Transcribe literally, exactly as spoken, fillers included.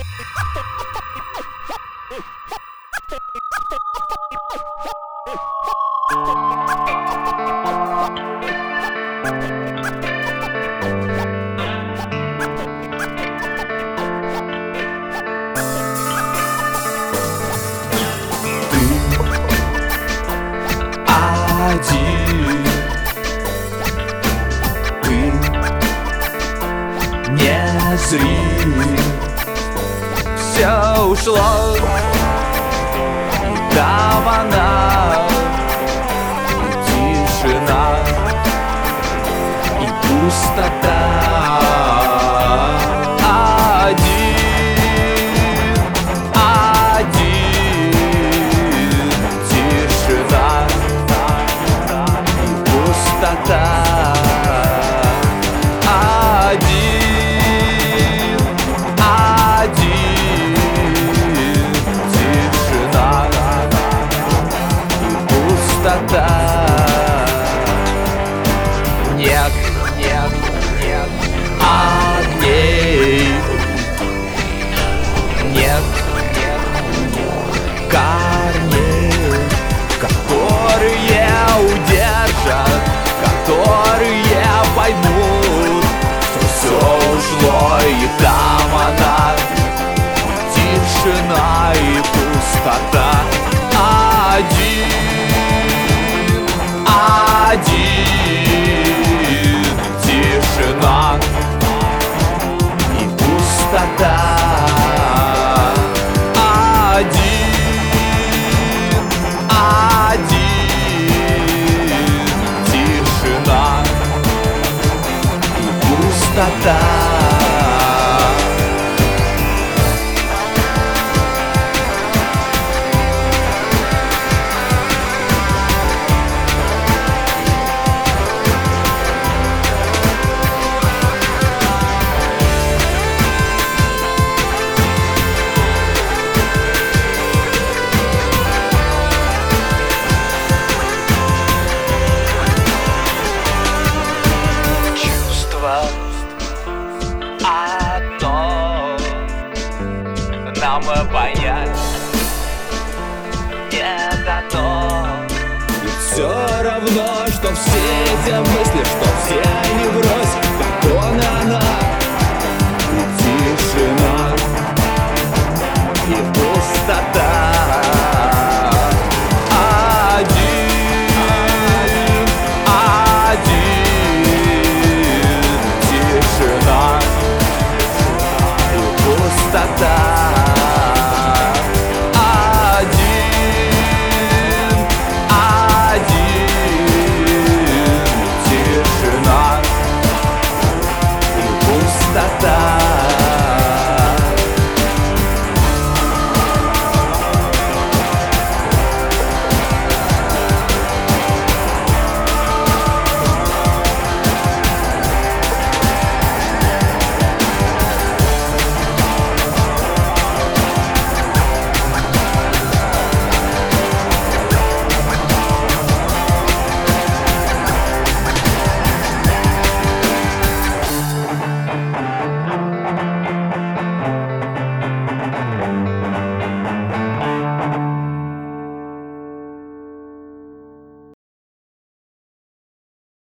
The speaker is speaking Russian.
Один ты незрим, все ушло, и там она, и тишина, и пустота. Нет, нет, нет огней, нет, нет корней, которые удержат, которые поймут, что все ушло, и там она, тишина и пустота. Один, один, тишина и пустота. Один, один, тишина и пустота. Одно нам понять не дано. И все равно, что все эти мысли, что все они врозь, как он и она.